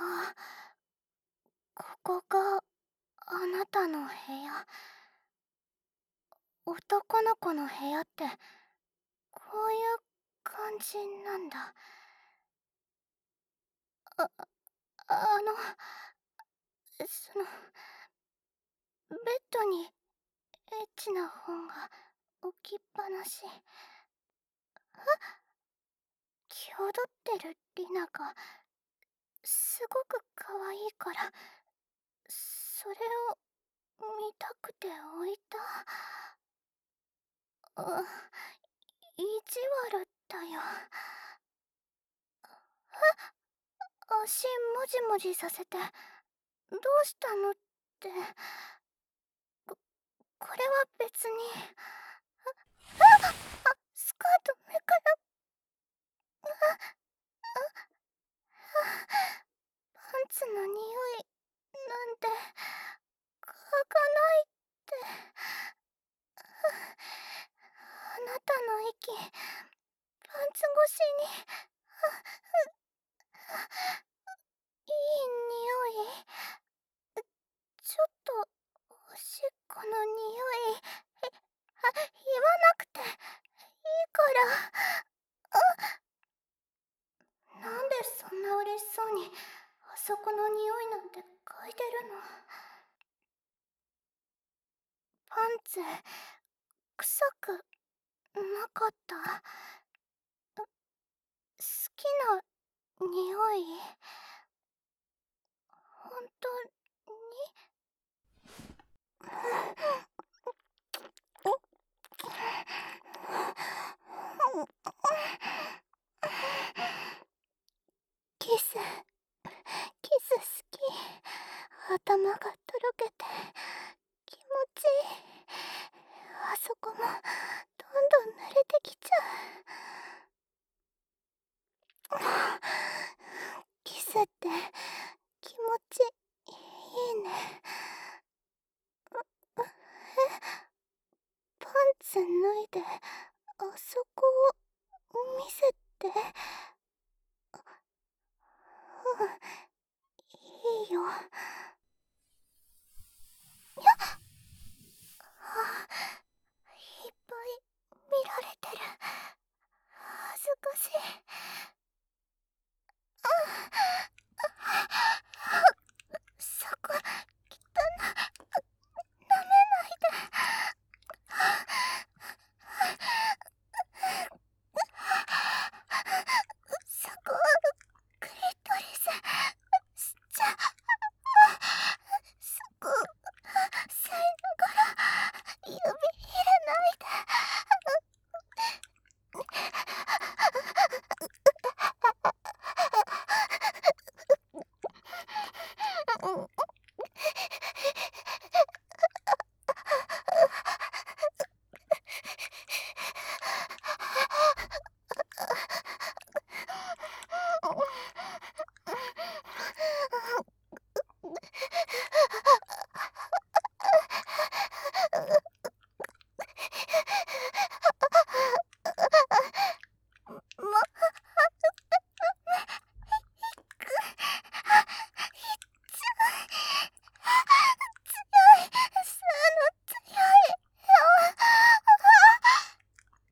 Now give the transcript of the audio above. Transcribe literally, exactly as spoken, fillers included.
あ、ここがあなたの部屋。男の子の部屋ってこういう感じなんだ。あ、あの、その、ベッドにエッチな本が置きっぱなし。気を取ってるリナがすごく可愛いから、それを見たくて置いた。あ、意地悪だよ。足もじもじさせてどうしたのって。ここれは別に。ああスカート目から。パンツの匂いなんて嗅がないって。あなたの息パンツ越しに。いい匂い。ちょっとおしっこの匂い。え、あ、言わなくていいから。なんでそんな嬉しそうにあそこの匂いなんて嗅いでるの。パンツ臭くなかった？好きな匂い？本当に？キス、キス好き。頭がとろけて気持ちいい。あそこもどんどん濡れてきちゃう。キスって気持ちいいね。え、パンツ脱いであそこを見せて。